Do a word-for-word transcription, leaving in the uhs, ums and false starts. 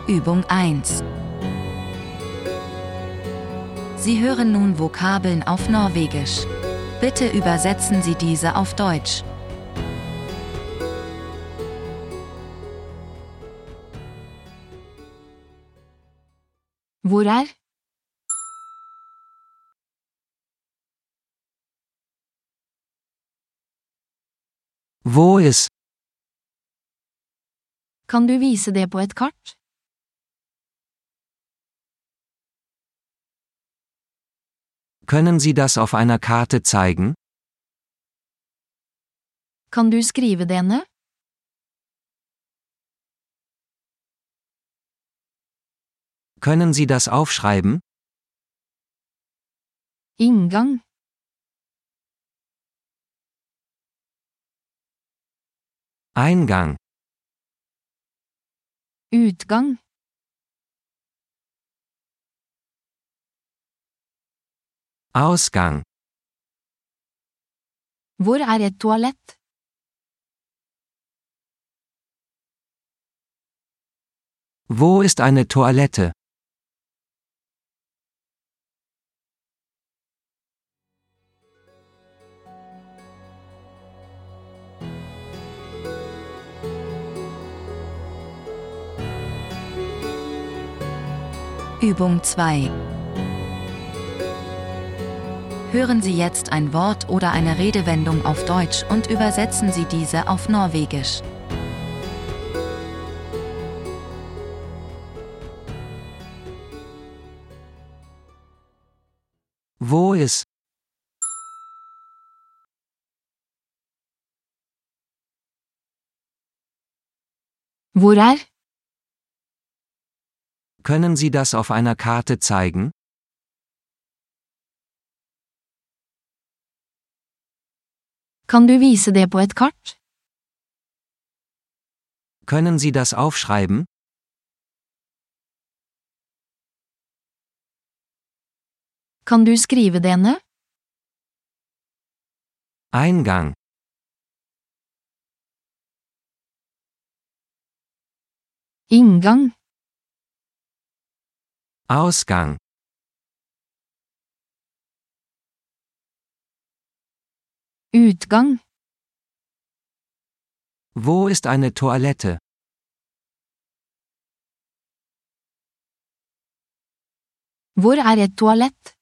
Übung eins. Sie hören nun Vokabeln auf Norwegisch. Bitte übersetzen Sie diese auf Deutsch. Hvor er? Wo ist? Kan du vise det på et kart? Können Sie das auf einer Karte zeigen? Kan du skrive det ned? Können Sie das aufschreiben? Inngang. Eingang. Utgang. Ausgang. Hvor er et toalett? Wo ist eine Toilette? Übung zwei. Hören Sie jetzt ein Wort oder eine Redewendung auf Deutsch und übersetzen Sie diese auf Norwegisch. Wo ist? Hvor er? Können Sie das auf einer Karte zeigen? Kan du vise det på et kart? Können Sie das aufschreiben? Kan du skrive det ned? Eingang. Inngang. Ausgang. Utgang. Wo ist eine Toilette? Hvor er et toalett?